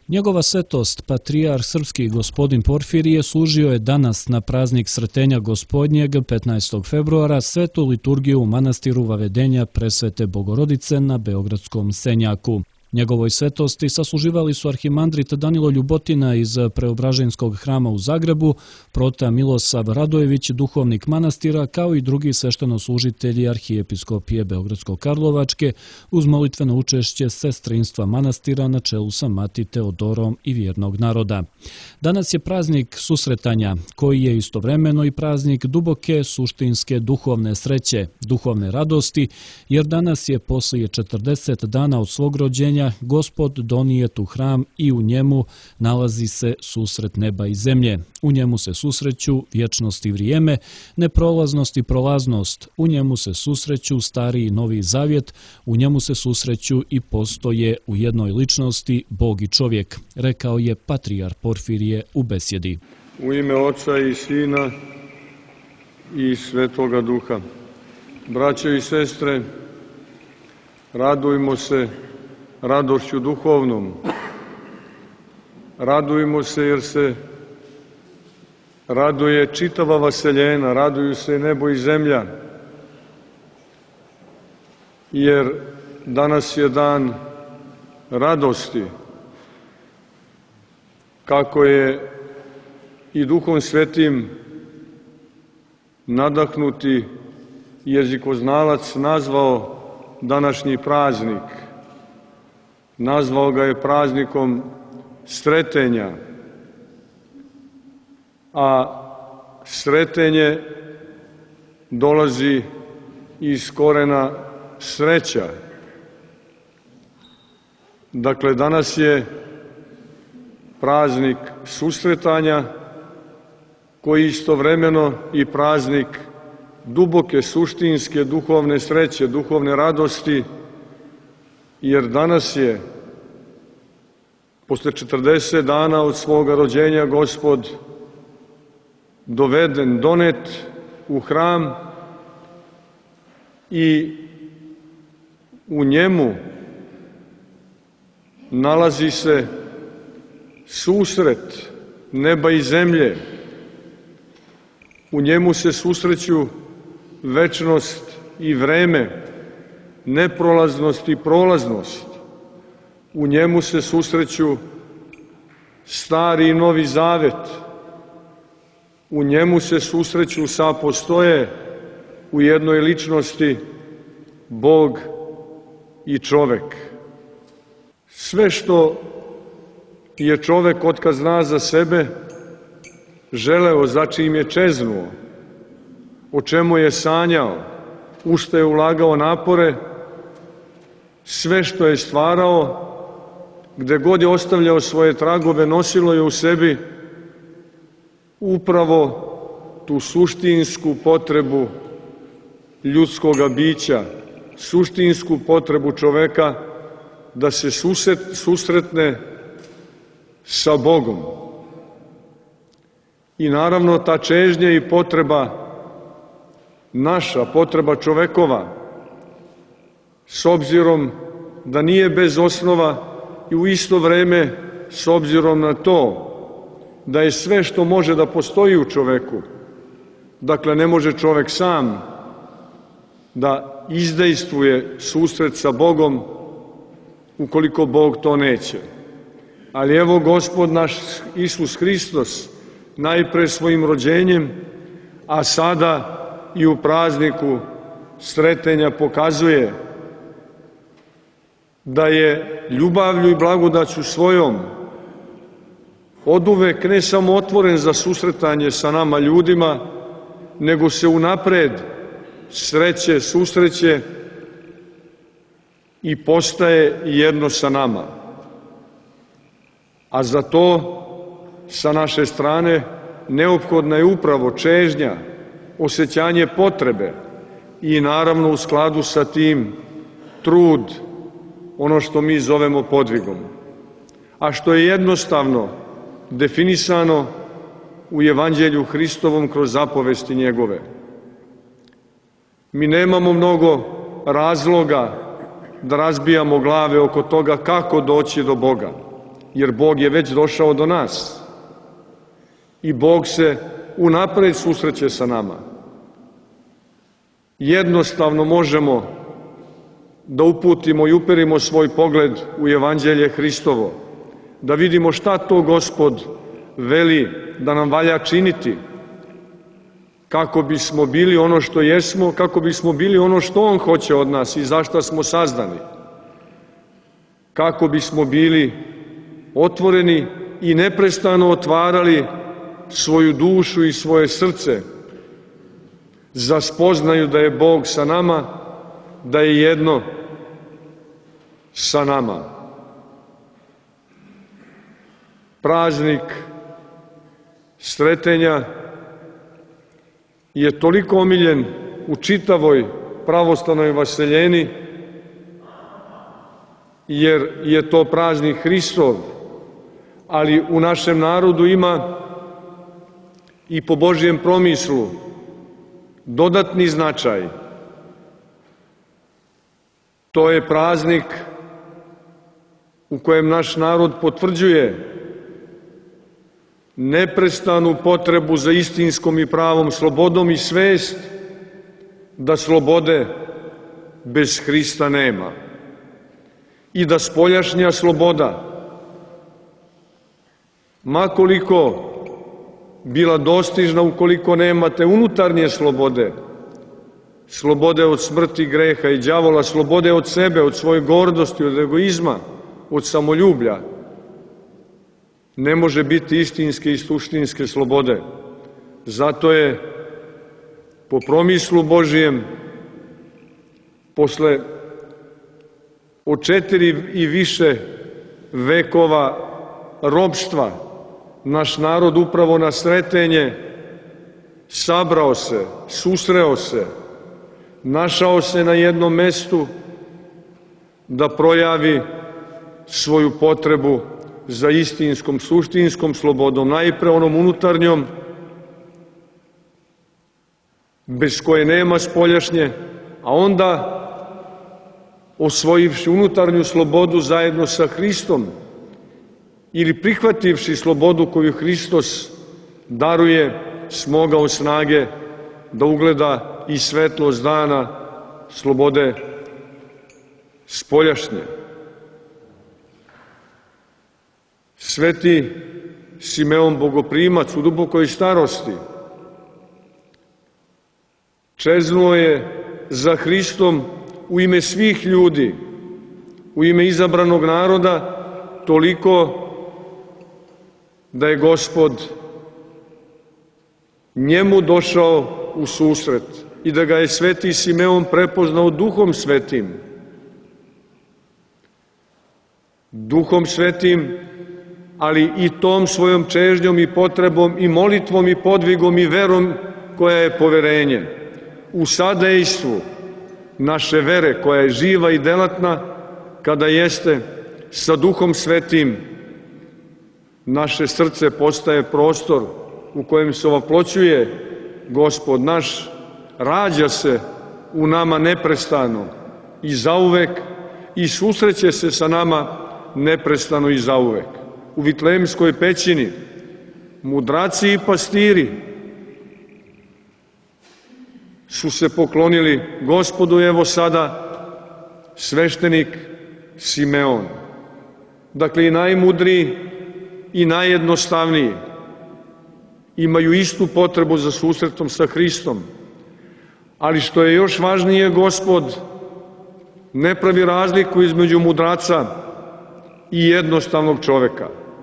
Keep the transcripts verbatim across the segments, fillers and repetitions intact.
Njegova svetost, patrijarh srpski gospodin Porfirije, služio je danas na praznik Sretenja Gospodnjeg petnaestog februara svetu liturgiju u manastiru Vavedenja Presvete Bogorodice na Beogradskom Senjaku. Njegovoj svetosti sasluživali su arhimandrit Danilo Ljubotina iz Preobraženskog hrama u Zagrebu, prota Milosav Radojević, duhovnik manastira, kao i drugi sveštenoslužitelji arhijepiskopije Beogradsko-Karlovačke, uz molitveno učešće sestrinstva manastira na čelu sa Mati Teodorom i vjernog naroda. Danas je praznik susretanja, koji je istovremeno i praznik duboke, suštinske, duhovne sreće, duhovne radosti, jer danas je poslije četrdeset dana od svog rođenja Gospod donijet u hram i u njemu nalazi se susret neba i zemlje. U njemu se susreću vječnost i vrijeme, neprolaznost i prolaznost. U njemu se susreću stari i novi zavjet, u njemu se susreću i postoje u jednoj ličnosti Bog i čovjek, rekao je patrijarh Porfirije u besjedi. U ime Oca i Sina i Svetoga Duha. Braćo i sestre, radujmo se radošću duhovnom. Radujmo se jer se raduje čitava vaseljena, raduju se nebo i zemlja, jer danas je dan radosti, kako je i Duhom Svetim nadahnuti jezikoznalac nazvao današnji praznik. Nazvao ga je praznikom sretenja, a sretenje dolazi iz korena sreća. Dakle, danas je praznik susretanja, koji istovremeno i praznik duboke, suštinske, duhovne sreće, duhovne radosti, jer danas je, posle četrdeset dana od svoga rođenja, Gospod doveden, donet u hram i u njemu nalazi se susret neba i zemlje. U njemu se susreću večnost i vreme, neprolaznost i prolaznost. U njemu se susreću stari i novi zavet. U njemu se susreću, sapostoje u jednoj ličnosti Bog i čovek. Sve što je čovek otkad zna za sebe želeo, za čim je čeznuo, o čemu je sanjao, u što je ulagao napore, sve što je stvarao, gde god je ostavljao svoje tragove, nosilo je u sebi upravo tu suštinsku potrebu ljudskoga bića, suštinsku potrebu čoveka da se susretne sa Bogom. I naravno ta čežnja i potreba naša, potreba čovekova, s obzirom da nije bez osnova i u isto vreme s obzirom na to da je sve što može da postoji u čoveku, dakle ne može čovek sam da izdejstvuje susret sa Bogom ukoliko Bog to neće. Ali evo Gospod naš Isus Hristos najpre svojim rođenjem, a sada i u prazniku sretenja pokazuje da je ljubavlju i blagodaću svojom oduvek ne samo otvoren za susretanje sa nama ljudima, nego se unapred sreće, susreće i postaje jedno sa nama. A za to sa naše strane neophodna je upravo čežnja, osjećanje potrebe i naravno u skladu sa tim trud, ono što mi zovemo podvigom, a što je jednostavno definisano u Evanđelju Hristovom kroz zapovesti njegove. Mi nemamo mnogo razloga da razbijamo glave oko toga kako doći do Boga. jer Bog je već došao do nas i Bog se unapred susreće sa nama. Jednostavno možemo da uputimo i uperimo svoj pogled u Evanđelje Hristovo, da vidimo šta to Gospod veli da nam valja činiti, kako bismo bili ono što jesmo, kako bismo bili ono što On hoće od nas i za šta smo sazdani, kako bismo bili otvoreni i neprestano otvarali svoju dušu i svoje srce za spoznaju da je Bog sa nama, da je jedno sa nama. Praznik Sretenja je toliko omiljen u čitavoj pravoslavnoj vaseljeni, jer je to praznik Hristov, ali u našem narodu ima i po Božjem promislu dodatni značaj. To je praznik u kojem naš narod potvrđuje neprestanu potrebu za istinskom i pravom slobodom i svest da slobode bez Hrista nema i da spoljašnja sloboda, makoliko bila dostižna, ukoliko nemate unutarnje slobode, slobode od smrti, greha i đavola, slobode od sebe, od svoje gordosti, od egoizma, od samoljublja, ne može biti istinske i suštinske slobode. Zato je po promislu Božijem, posle od četiri i više vekova robstva, naš narod upravo na Sretenje sabrao se, susreo se, našao se na jednom mestu da projavi svoju potrebu za istinskom, suštinskom slobodom, najpre onom unutarnjom, bez koje nema spoljašnje, a onda osvojivši unutarnju slobodu zajedno sa Hristom ili prihvativši slobodu koju Hristos daruje, smogao snage da ugleda i svetlost dana slobode spoljašnje. Sveti Simeon Bogoprimac u dubokoj starosti čeznuo je za Hristom u ime svih ljudi, u ime izabranog naroda, toliko da je Gospod njemu došao u susret i da ga je sveti Simeon prepoznao Duhom Svetim. Duhom Svetim, ali i tom svojom čežnjom i potrebom i molitvom i podvigom i verom koja je poverenje. U sadejstvu naše vere koja je živa i delatna, kada jeste sa Duhom Svetim, naše srce postaje prostor u kojem se ovoploćuje Gospod naš, rađa se u nama neprestano i zauvek i susreće se sa nama neprestano i zauvek. U Vitlejemskoj pećini mudraci i pastiri su se poklonili Gospodu, evo sada sveštenik Simeon. Dakle, i najmudriji i najjednostavniji imaju istu potrebu za susretom sa Hristom, ali što je još važnije, Gospod ne pravi razliku između mudraca i jednostavnog čoveka,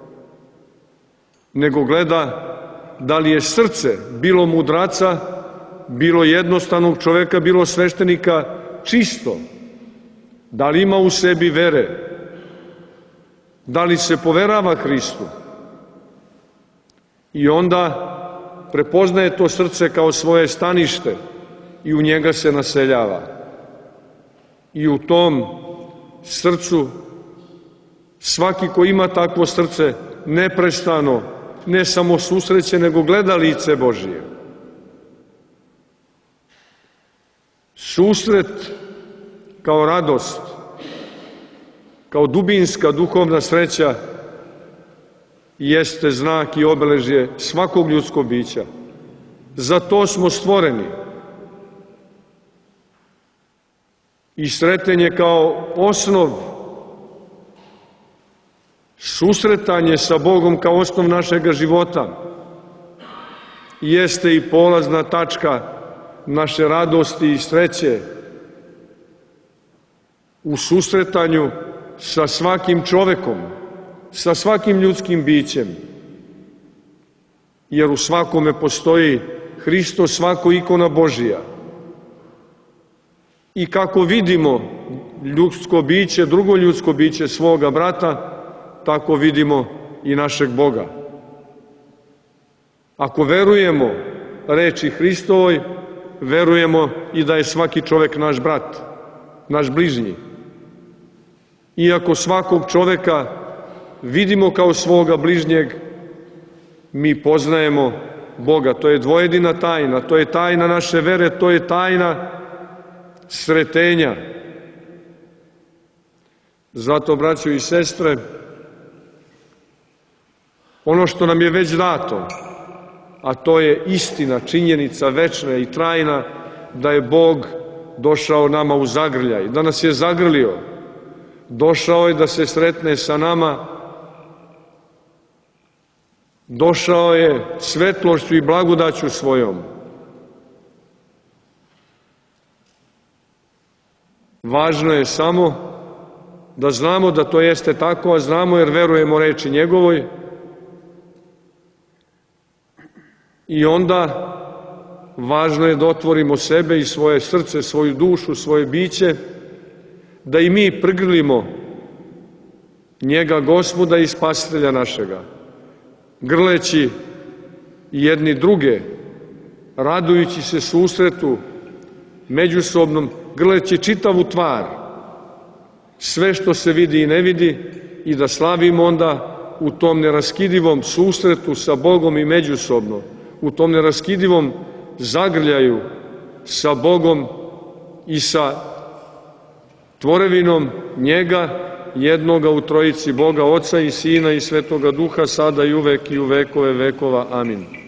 nego gleda da li je srce bilo mudraca, bilo jednostavnog čoveka, bilo sveštenika čisto, da li ima u sebi vere, da li se poverava Hristu. I onda prepoznaje to srce kao svoje stanište i u njega se naseljava. I u tom srcu svaki ko ima takvo srce neprestano, ne samo susreće, nego gleda lice Božije. Susret kao radost, kao dubinska duhovna sreća jeste znak i obeležje svakog ljudskog bića. Za to smo stvoreni. I sretenje kao osnov, susretanje sa Bogom kao osnov našega života, jeste i polazna tačka naše radosti i sreće u susretanju sa svakim čovekom, sa svakim ljudskim bićem, jer u svakome postoji Hristos, svako ikona Božija. I kako vidimo ljudsko biće, drugo ljudsko biće svoga brata, tako vidimo i našeg Boga. Ako verujemo reči Hristovoj, verujemo i da je svaki čovek naš brat, naš bližnji. Iako svakog čoveka vidimo kao svoga bližnjeg, mi poznajemo Boga. To je dvojedina tajna, to je tajna naše vere, to je tajna sretenja. Zato, braćo i sestre, ono što nam je već dato, a to je istina, činjenica večna i trajna, da je Bog došao nama u zagrljaj, da nas je zagrlio, došao je da se sretne sa nama, došao je svetlošću i blagodaću svojom. Važno je samo da znamo da to jeste tako, a znamo jer verujemo reči njegovoj, i onda važno je da otvorimo sebe i svoje srce, svoju dušu, svoje biće, da i mi prigrlimo njega, Gospoda i Spasitelja našega, grleći jedni druge, radujući se susretu međusobnom, grleći čitavu tvar, sve što se vidi i ne vidi, i da slavimo onda u tom neraskidivom susretu sa Bogom i međusobno, u tom neraskidivom zagrljaju sa Bogom i sa tvorevinom njega, jednoga u trojici Boga, Oca i Sina i Svetoga Duha, sada i uvek i u vekove vekova. Amin.